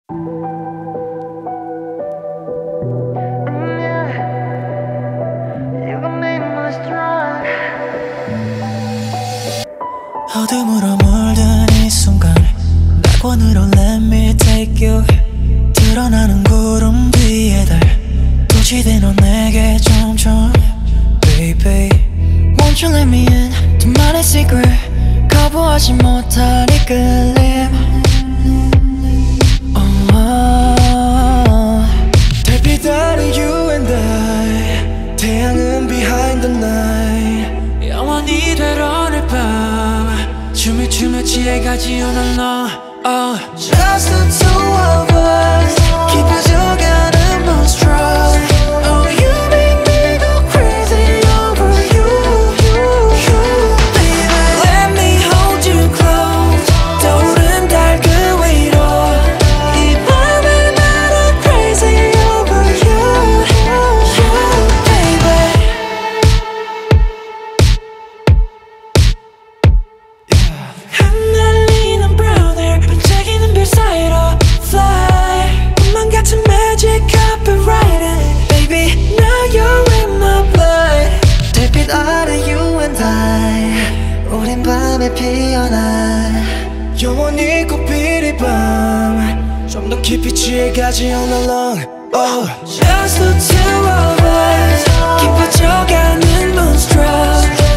어둠으로 물든 이 순간 낙원으로 let me take you. 드러나는 구름 뒤에 달 도취돼 넌 내게 점점 baby. Won't you let me in 둘만의 secret 거부하지 못할 이끌림. 달빛 아래 you and I 태양은 behind the night. 영원히 될 오늘 밤 춤을 추며 취해가지 오늘 너 Just the two of us 깊어져가는 monstrous. Oh you make me go crazy over you, baby. Let me hold you close 떠오른 달 그 위로 이 밤을 날아 crazy over you, baby. 흩날리는 brown hair 반짝이는 별 사이로 fly. 꿈만 같은 magic copyrighted baby now you're in my blood. 달빛 아래 you and I 우린 밤에 피어나 영원히 꽃필 이 밤 좀 더 깊이 취해가지 all along. Just the two of us 깊어져가는 monstrous.